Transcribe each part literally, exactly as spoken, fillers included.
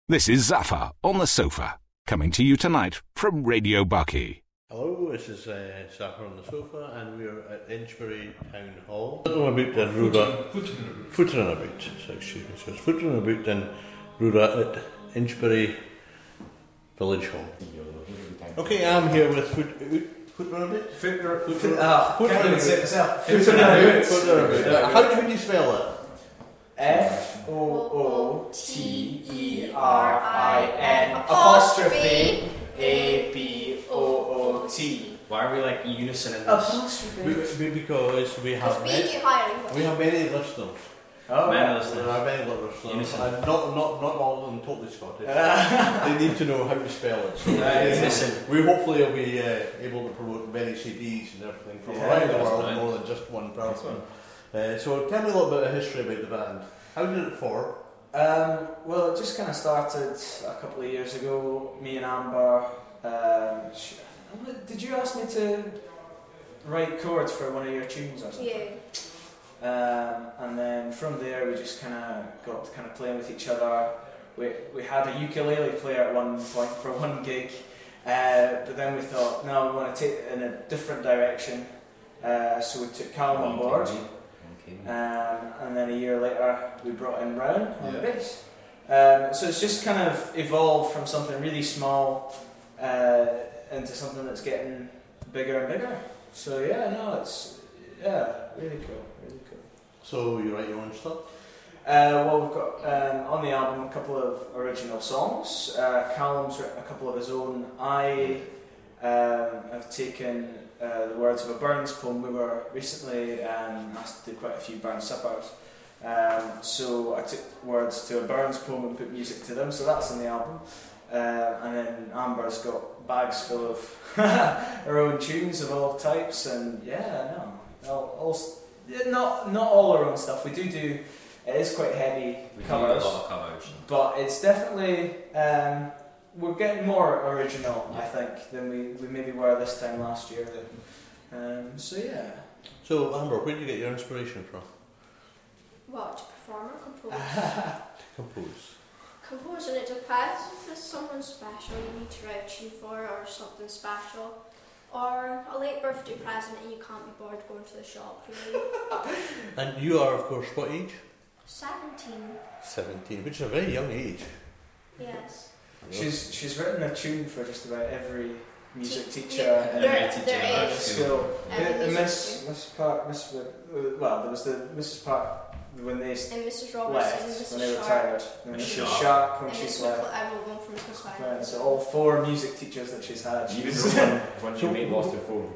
This is Zafar on the Sofa, coming to you tonight from Radio Bucky. Hello, this is uh, Zafar on the Sofa, and we're at Inchbury Town Hall. I don't know about the Rura. Footer and about. So excuse me. So it's Footer and about in Rura at Inchbury Village Hall. Okay, I'm here with Foot. Footer and about. Footer. Footer. Ah, Footer can't and even say it myself. Footer and about. Footer and about. How do you spell it? F O O T E R I N apostrophe A B O O T. Why are we like unison in this? Apostrophe. Because we have many, we have many listeners. Oh, many listeners. There are many listeners. And not, not, not all of them totally Scottish. They need to know how to spell it. So uh, we hopefully will be uh, able to promote many C Ds and everything from yeah, around the world, right. More than just one person. Uh, so tell me a little bit of history about the band. How did it form? Um, well, it just kind of started a couple of years ago. Me and Amber. Um, she, did you ask me to write chords for one of your tunes or something? Yeah. Um, and then from there, we just kind of got to kind of playing with each other. We we had a ukulele player at one point for one gig, uh, but then we thought, no, we want to take it in a different direction. Uh, so we took Callum on board. Um, and then a year later we brought in Rowan on yeah. the bass. Um, so it's just kind of evolved from something really small uh, into something that's getting bigger and bigger. So yeah, no, it's yeah, really cool, really cool. So you write your own stuff? Uh, well, we've got um, on the album a couple of original songs. Uh, Callum's written a couple of his own. I um, have taken Uh, the words of a Burns poem. We were recently um, asked to do quite a few Burns suppers, um, so I took words to a Burns poem and put music to them, so that's in the album. Uh, and then Amber's got bags full of her own tunes of all types, and yeah, no, all, all, not not all our own stuff. We do do, it is quite heavy we covers, do a lot of covers, but it's definitely um, we're getting more original, yeah. I think, than we, we maybe were this time last year. Um, so yeah. So Amber, where do you get your inspiration from? What, to perform or compose? To compose. Compose, and it depends if there's someone special you need to write a tune for, or something special, or a late birthday present and you can't be bored going to the shop, really. And you are, of course, what age? Seventeen. Seventeen, which is a very young age. Yes. She's she's written a tune for just about every music Te- teacher yeah, and there, every teacher there at the school. Uh, Uh, Miss Miss Park, Miss well, there was the Missus Park when they and Missus Robertson, left and Missus when they Sharp, retired. And Miss Missus Sharp. Sharp when and she's Missus left. Mc- I will go for Missus McLaren. Right, so all four music teachers that she's had. You She's even wrote one when you made lost your phone.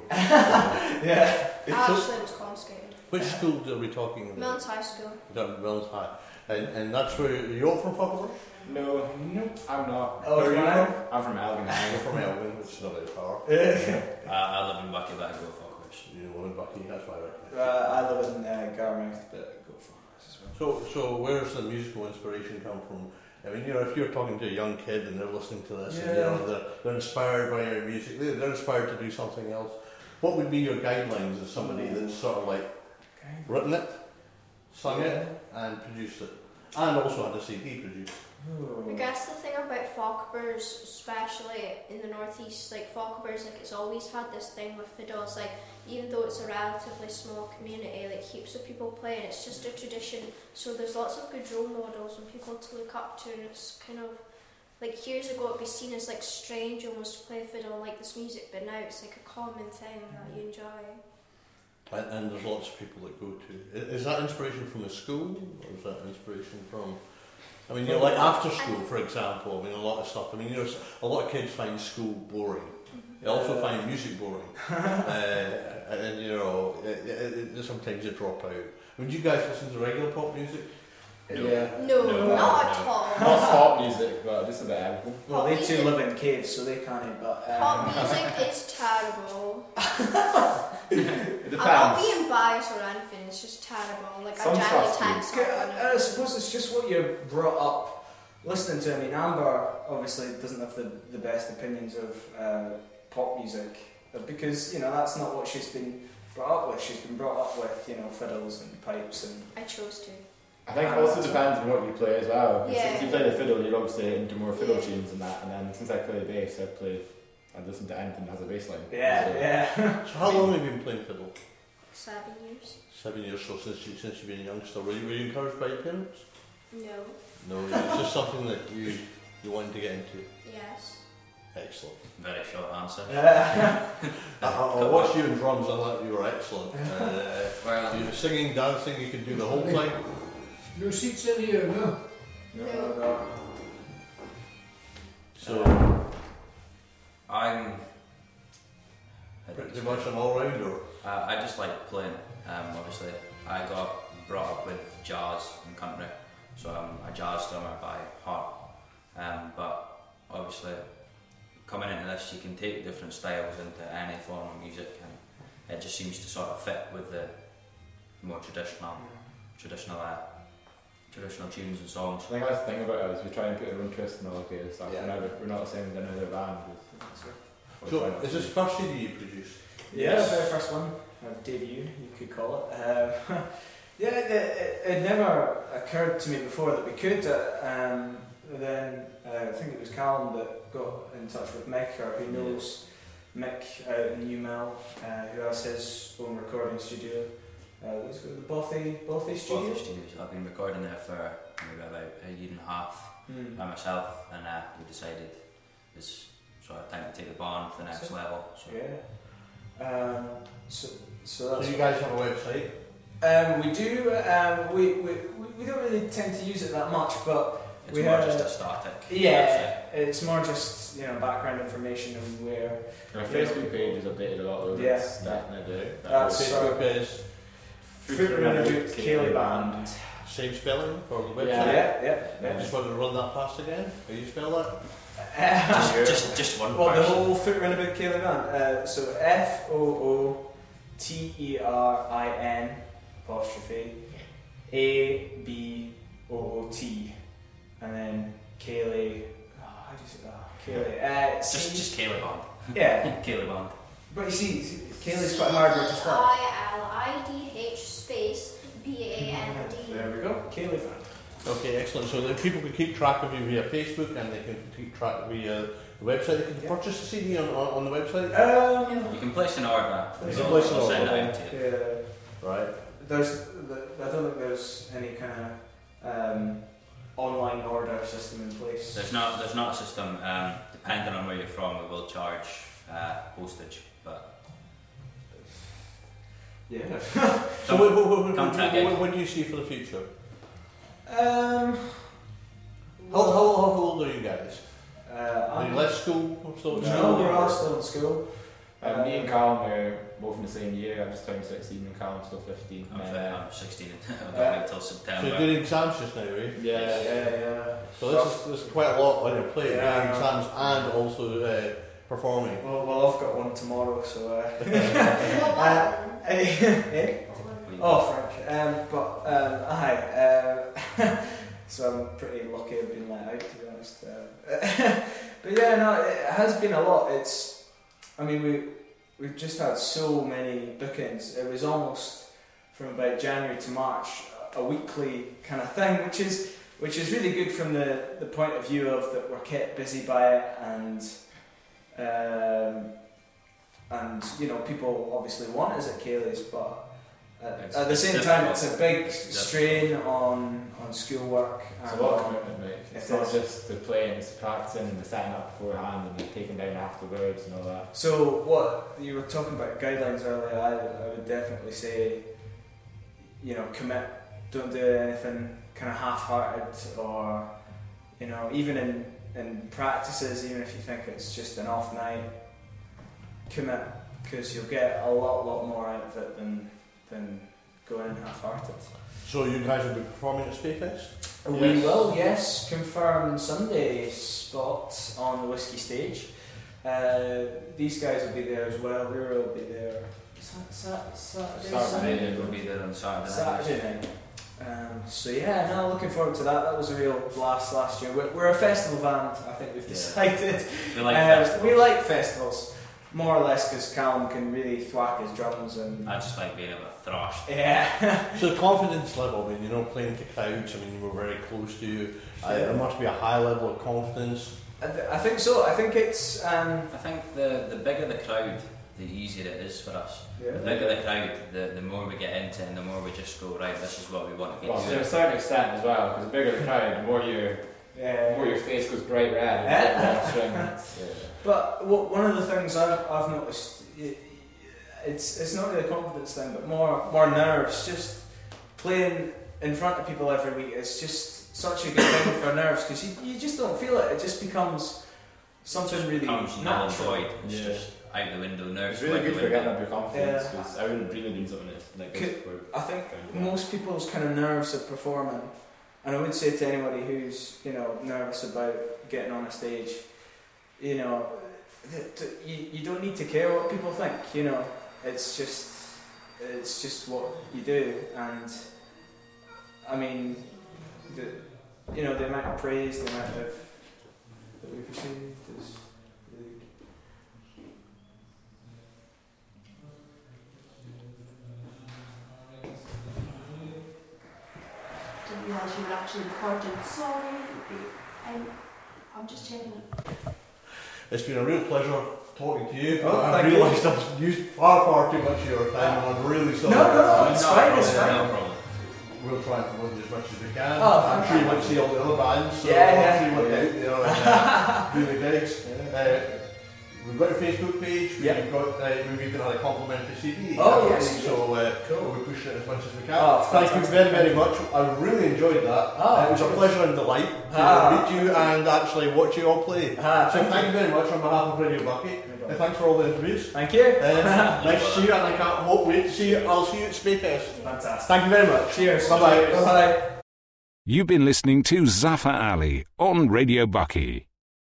yeah. Actually, it was confiscated. Which school are we talking about? Milnes High School. Milnes High. And, and that's where you're all from, Falkirk? No, nope, I'm not. Oh, where are you from? I'm from Elgin. You're from Elgin, which is not very far. uh, I live in Bucky, but I go Falkirk. You live in Bucky, that's why I recognise. Uh, I live in uh, Garmouth, but I go for as well. So, so where's the musical inspiration come from? I mean, you know, if you're talking to a young kid and they're listening to this, Yeah. and you know they're, they're inspired by your music, they're, they're inspired to do something else. What would be your guidelines as somebody that's sort of like written it, sung Yeah. it, and produced it, and also had a C D produced? I guess the thing about Falkirk, especially in the northeast, like Falkirk, like it's always had this thing with fiddles. Like even though it's a relatively small community, like heaps of people playing, it's just a tradition. So there's lots of good role models and people to look up to, and it's kind of like years ago it'd be seen as like strange almost to play fiddle and like this music, but now it's like a common thing that you enjoy. And, and there's lots of people that go to. Is that inspiration from the school, or is that inspiration from? I mean, you know, like after school, for example. I mean, a lot of stuff. I mean, you know, a lot of kids find school boring. They also find music boring, uh, and you know, it, it, it, sometimes they drop out. I mean, do you guys listen to regular pop music? Yeah. No, No, not no. at all. Not pop music, but just about everything. Well, they two music- live in caves, so they can't. But um, Pop music is terrible. It I'm not depends. being biased or anything, it's just terrible. Like Some I generally stuff's text I, up on I it. suppose it's just what you're brought up listening to. I mean, Amber obviously doesn't have the, the best opinions of uh, pop music because you know that's not what she's been brought up with. She's been brought up with you know fiddles and pipes and I chose to. I think it Uh, also depends on what you play as well. 'Cause Yeah. Since you play the fiddle, you're obviously into more fiddle Yeah. tunes and that. And then since I play the bass, I play, I listen to anything that has a bass line. Yeah, So, yeah. So how long have you been playing fiddle? Seven years. Seven years. So since you since you've been a youngster, were you, were you encouraged by your parents? No. No, it's just something that you you wanted to get into. Yes. Excellent. Very short answer. Yeah. I, I watched you in drums. I thought you were excellent. Uh, Well, you were singing, dancing. You could do the whole thing. No seats in here, no. No, no. So I'm. pretty much an all-rounder. Uh, I just like playing. Um, obviously, I got brought up with jazz and country, so I'm a jazz drummer by heart. Um, but obviously, coming into this, you can take different styles into any form of music, and it just seems to sort of fit with the more traditional, traditional, uh, traditional tunes and songs. I think that's the thing about it is we try and put our own twist and all that kind of stuff. Yeah. We're, never, we're not the same as any other band. We're So trying to- is this the first C D you produced? Yeah, the very first one, uh, debut, you could call it. Um, yeah, it, it, it never occurred to me before that we could. Uh, um, then uh, I think it was Callum that got in touch with Mick, or who knows Mick out in New Mill, uh, who has his own recording studio. Uh, let's go to the Bothy, Bothy studio. Both studios. I've been recording there for maybe about a year and a half Hmm. by myself, and uh, we decided it's sort of time to take the band to the next So- level. So Yeah. Um, so, so So that's you guys have a website? Um, we do. Um, we, we, we we don't really tend to use it that much, but it's we more have just a- a static. yeah, it's more just, you know, background information and where. Our Facebook page is updated a lot though. Yeah. It's definitely. That's Facebook is Fruit Renegade Cayley Band. same spelling for the website. Yeah, yeah, I yeah. just wanted to run that past again. Can you spell that? Just, just, just one Well, the person. whole Fruit Renegade Cayley Band. Uh, so F O O T E R I N apostrophe A B O O T, and then Cayley. Oh, how do you say that? Cayley. Uh, Just, C- just Cayley Band. yeah. Cayley Band. But you see, see, Cayley's quite hard word to spell. I L I D H space B A N D. There we go, Cayley Band. Okay, excellent. So that people can keep track of you via Facebook, and they can keep track via the website. They can Yeah. purchase the C D on, on, on the website. Um, You can place an order. You can We'll- place an we'll send order. it out to you. yeah, Right. there's, I don't think there's any kind of um, online order system in place. There's not, there's not a system. Um, depending on where you're from, we will charge uh, postage. But Yeah. So what, what, what, what, Contact what, it. what, what do you see for the future? Um. How, how, how old are you guys? Uh, Are you I'm, left school or still at no, school? we're all still in school. Uh, me and Callum are both in the same year. I'm just turning sixteen and Callum's still fifteen. I'm, And, fi- uh, I'm sixteen and Uh, I've got until So September. you're doing exams just now, eh? yeah, Yeah, yeah. yeah. So this is, this is quite a lot on your plate, Yeah. doing exams and also uh, performing. Well, well, I've got one tomorrow, so. Uh, What Uh, one? eh? We- Oh, Frank. Um, but um, aye. Uh, so I'm pretty lucky I've been let out, to be honest. Uh, but yeah, no, it has been a lot. It's, I mean, we we've just had so many bookings. It was almost from about January to March a weekly kind of thing, which is which is really good from the, the point of view of that we're kept busy by it, and um, and you know, people obviously want us at Cayley's, but. At, It's- at the it's same difficult. time, it's a big It's strain on on schoolwork. It's and a lot of on- commitment, mate. It's It not is. just the playing, it's the practicing and the setting up beforehand and the taking down afterwards and all that. So, what you were talking about guidelines earlier, I, I would definitely say, you know, commit. Don't do anything kind of half-hearted, or you know, even in in practices, even if you think it's just an off night, commit, because you'll get a lot, lot more out of it than than going in half-hearted. So you guys will be performing at Spayfest? We Yes. will, yes, confirm Sunday spot on the Whiskey stage. Uh, these guys will be there as well. Rura will be there. Sa- sa- Saturday, Saturday. Sunday? We'll be there on Saturday. Saturday night. Um, so yeah, no, looking forward to that. That was a real blast last year. We're, we're a festival band. I think we've Yeah. decided. We like Um, festivals. we like festivals. more or less because Callum can really thwack his drums and. I just like being able to thrash. Yeah. So the confidence level, I mean, you know, playing to crowds, I mean, you were very close to you. Uh, there must be a high level of confidence. I, th- I think so. I think it's. Um, I think the, the bigger the crowd, the easier it is for us. Yeah. The bigger the crowd, the, the more we get into it and the more we just go, right, this is what we want to get Well, to. to a certain extent as well, because the bigger the crowd, the more your yeah. the more your face goes bright red. And Yeah. yeah. string, it's, uh, But w- one of the things I've, I've noticed, it, it's it's not really a confidence thing, but more more nerves. Just playing in front of people every week is just such a good thing for nerves because you, you just don't feel it. It just becomes something really Becomes null and natural. void. It's Yeah. just out the window now. it's really good for getting up your confidence, Yeah. because I wouldn't really do something like this Could- before. I think Yeah. most people's kind of nerves of performing, and I would say to anybody who's you know nervous about getting on a stage, you know, th- th- you, you don't need to care what people think. You know, it's just it's just what you do, and I mean, the you know the amount of praise, the amount of that we've received is really. Didn't realise you were actually recording. Sorry. Um, I'm just checking. It's been a real pleasure talking to you. Oh, I've thank you. realised I've used far, far too much of your time, and I'm really sorry. No, no, no, it's No fine, problem, it's fine. No problem. We'll try and promote you as much as we can. Oh, I'm thank sure you you. want to see all the other bands, so Yeah, yeah. I'm sure you want to get out there and uh, do the gigs. Uh, we've got a Facebook page, Yeah. we've got, uh, we've even had a complimentary C D. Oh, I yes. think, So uh, Cool. we'll be pushing it as much as we can. Oh, Thank you fantastic. very, very much. I really enjoyed that. Oh, Uh, it was a good. pleasure and delight to Ah. meet you and actually watch you all play. Ah, So thank thank you. you very much on behalf of Radio Bucky. Uh, thanks for all the interviews. Thank you. Uh, nice to see you, and I can't hope wait to see you. I'll see you at Spayfest. Fantastic. Thank you very much. Cheers. Bye bye. Bye bye. You've been listening to Zafar Ali on Radio Bucky.